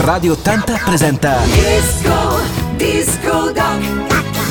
Radio 80 presenta Disco Doc.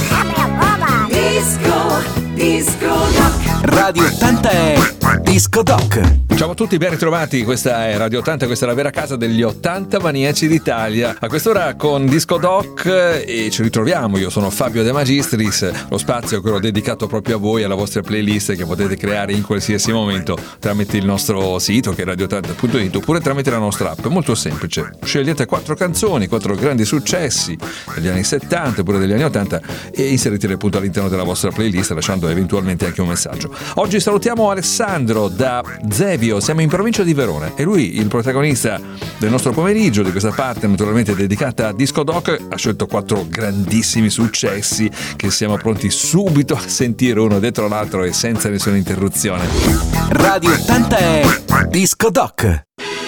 Disco Doc. Radio 80 è Disco Doc. Ciao a tutti, ben ritrovati, questa è Radio 80, questa è la vera casa degli 80 maniaci d'Italia. A quest'ora con Disco Doc e ci ritroviamo, io sono Fabio De Magistris, lo spazio è quello dedicato proprio a voi, alle vostre playlist che potete creare in qualsiasi momento tramite il nostro sito che è radio80.it oppure tramite la nostra app, è molto semplice, scegliete 4 canzoni, 4 grandi successi degli anni 70 oppure degli anni 80 e inseritele appunto all'interno della vostra playlist lasciando eventualmente anche un messaggio. Oggi salutiamo Alessandro da Zevio. Siamo in provincia di Verona e lui, il protagonista del nostro pomeriggio, di questa parte naturalmente dedicata a Disco Doc, ha scelto 4 grandissimi successi che siamo pronti subito a sentire uno dietro l'altro e senza nessuna interruzione. Radio 80 è Disco Doc.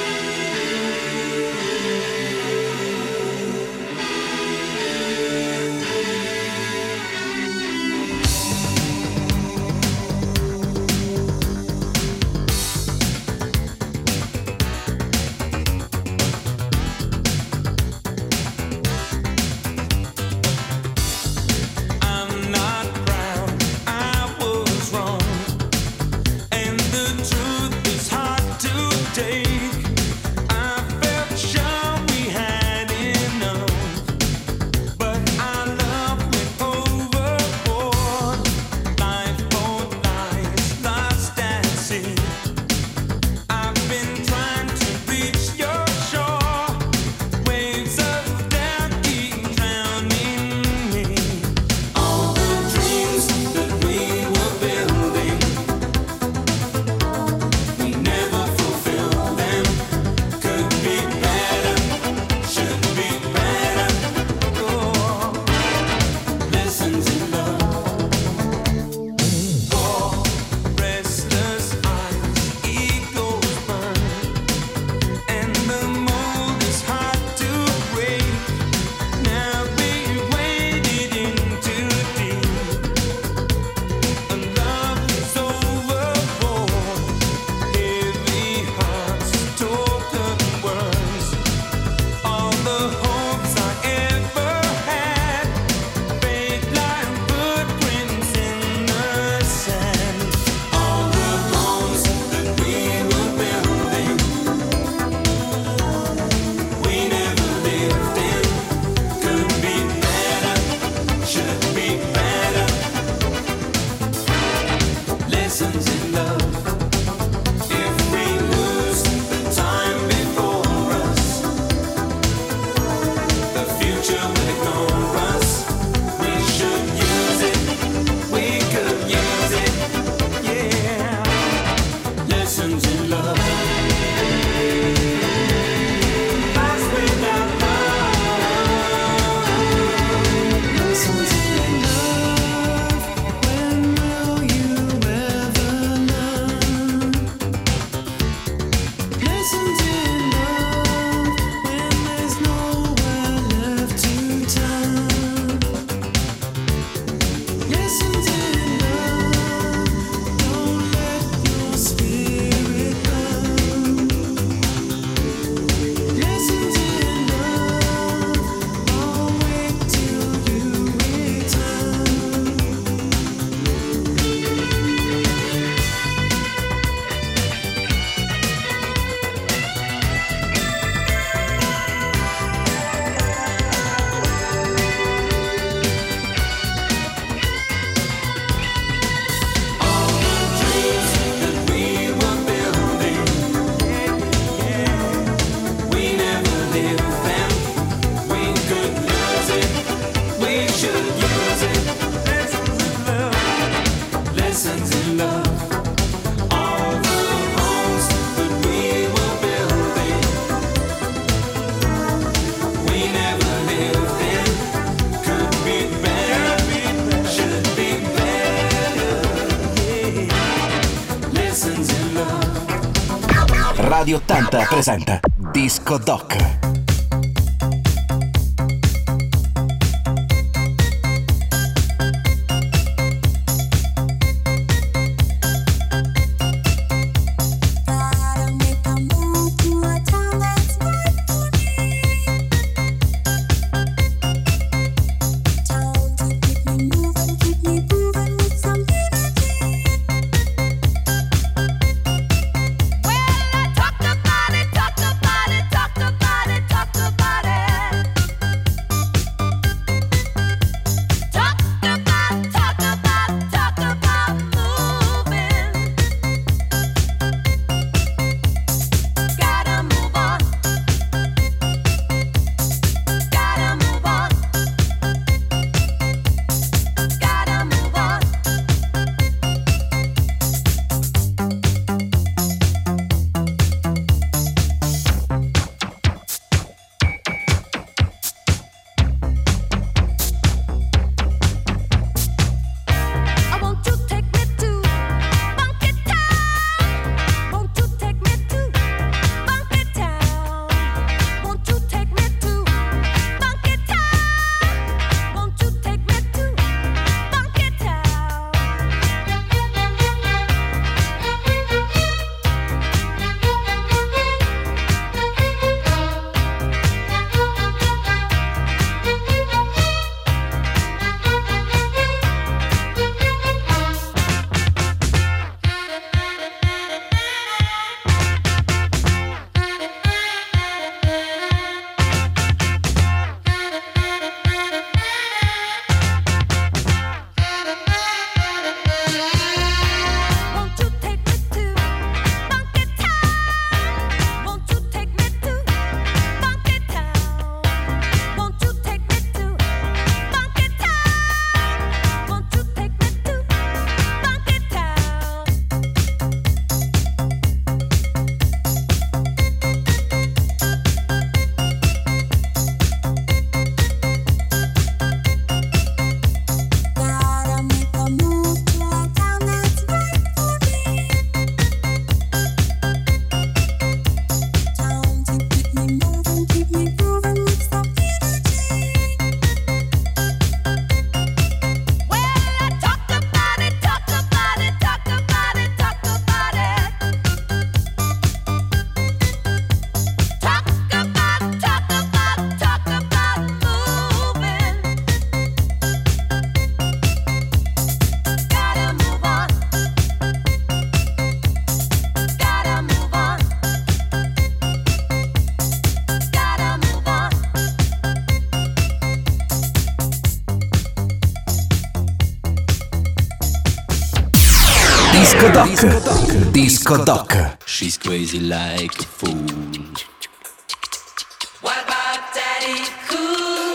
Radio 80 presenta Disco Doc. Disco Doc. She's crazy like a fool. What about Daddy Cool?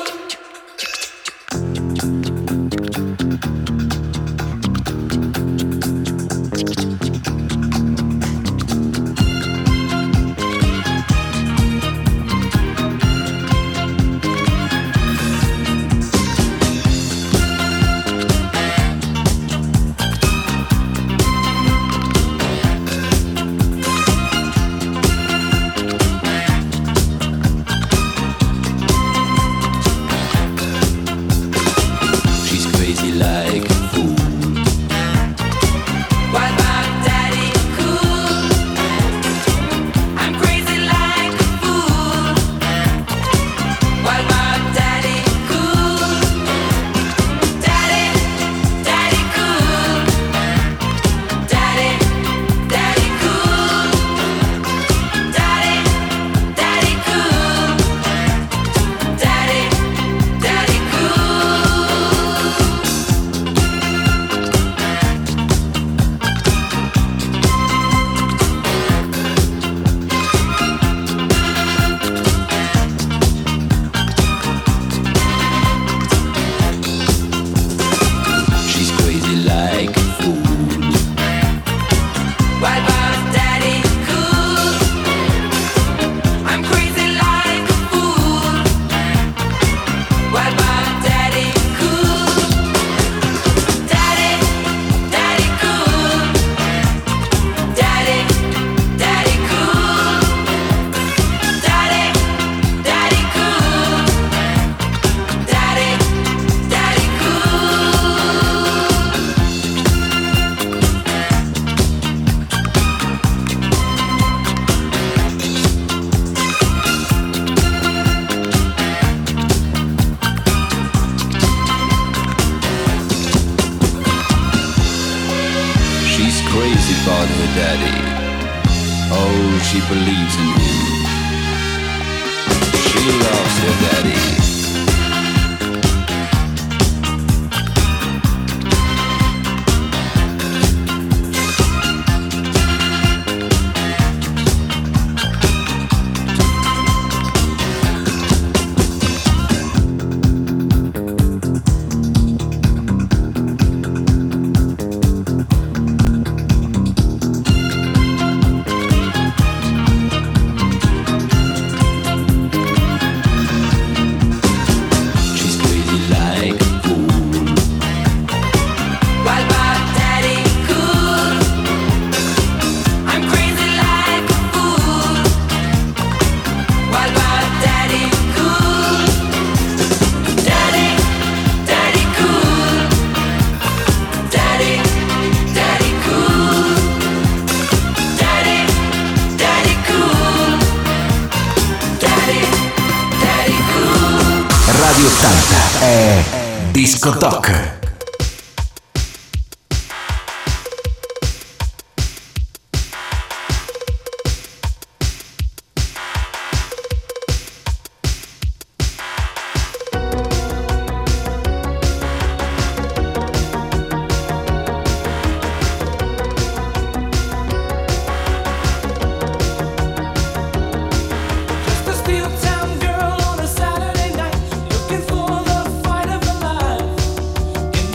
She believes in him. She loves her daddy. Radio 80 è Disco Doc. Town girl on a Saturday night, looking for the fight of her life.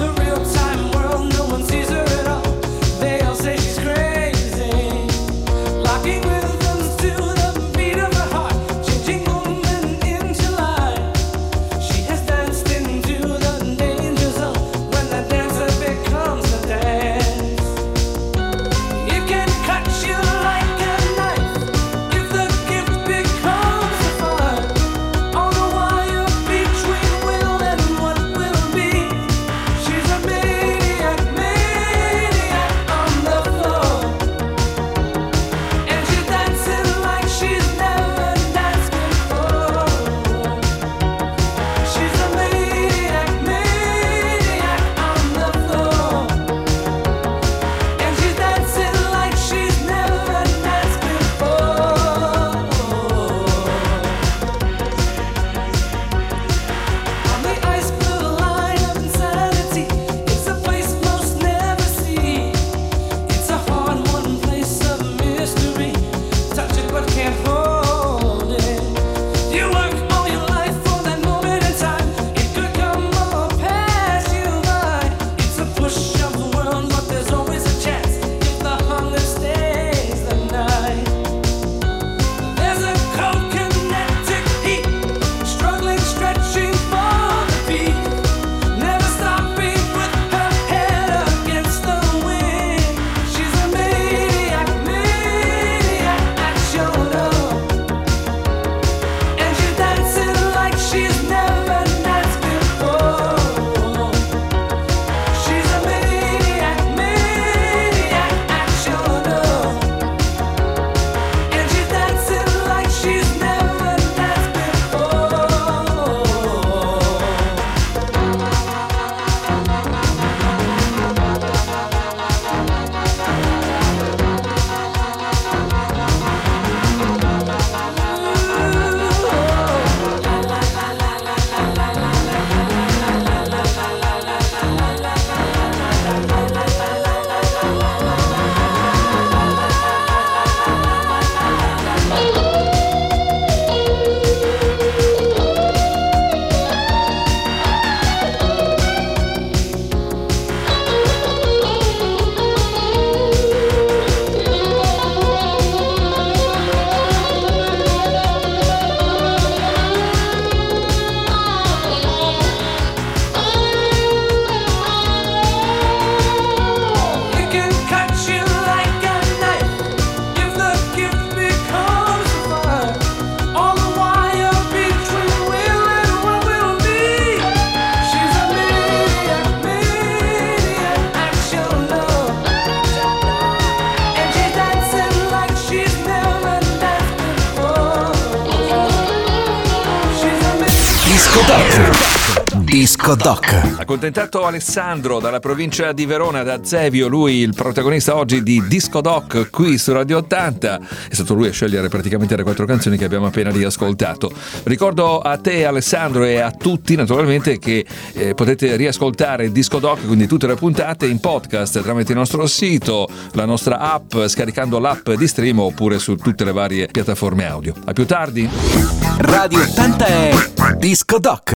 Disco Doc. Disco Doc. Accontentato Alessandro dalla provincia di Verona, da Zevio, lui il protagonista oggi di Disco Doc qui su Radio 80. È stato lui a scegliere praticamente le 4 canzoni che abbiamo appena riascoltato. Ricordo a te Alessandro e a tutti naturalmente che potete riascoltare Disco Doc, quindi tutte le puntate in podcast tramite il nostro sito, la nostra app, scaricando l'app di stream oppure su tutte le varie piattaforme audio. A più tardi. Radio 80 è Disco Doc.